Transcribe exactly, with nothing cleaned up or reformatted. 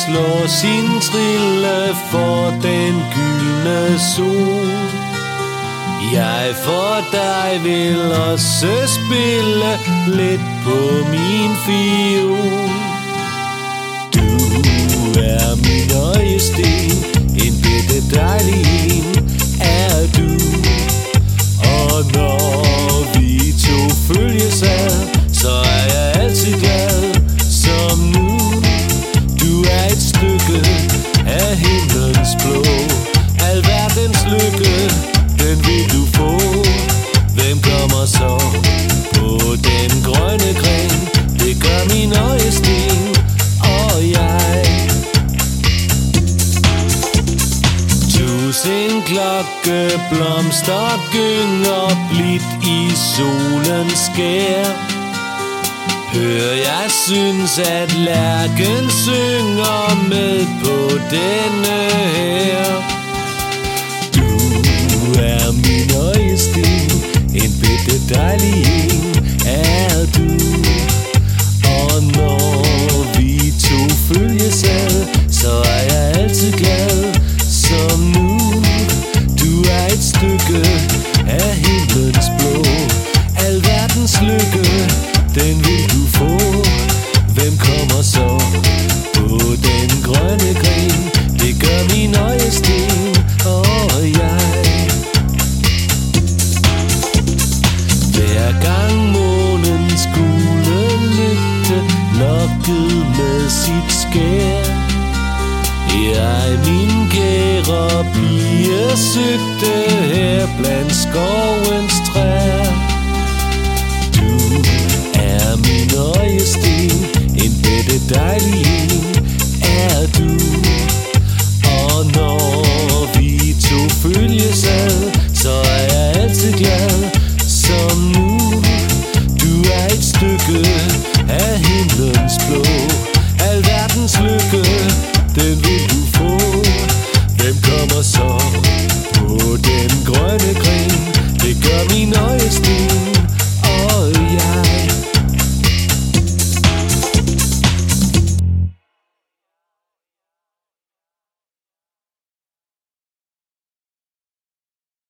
slår sin trille for den gyldne sol. Jeg for dig vil også spille lidt på min fiol. Du er min øjesten, en bitte dejlig en er du. Og når vi to følges ad, så er jeg altid glad som nu. Du er et stykke af himlens blå, alverdens lykke, den vil du få. Hvem kommer så på den grønne gren? Det gør min øjesten og jeg. Tusind klokkeblomster gynger blidt i solens skær. Hør, jeg synes, at lærken synger med på denne her. Du er min øjesten, en bitte dejlig en er du. Og når vi to følges ad, så er jeg altid glad som nu. Du er et stykke af himlens blå, alverdens lykke, den vil du få. Hvem kommer så på den grønne gren? Det gør min øjesten og jeg. Hver gang månens gule lygte lokkede med sit skær, jeg min kære pige søgte her blandt skovens træer. Du er min øjesten, en bitte dejlig en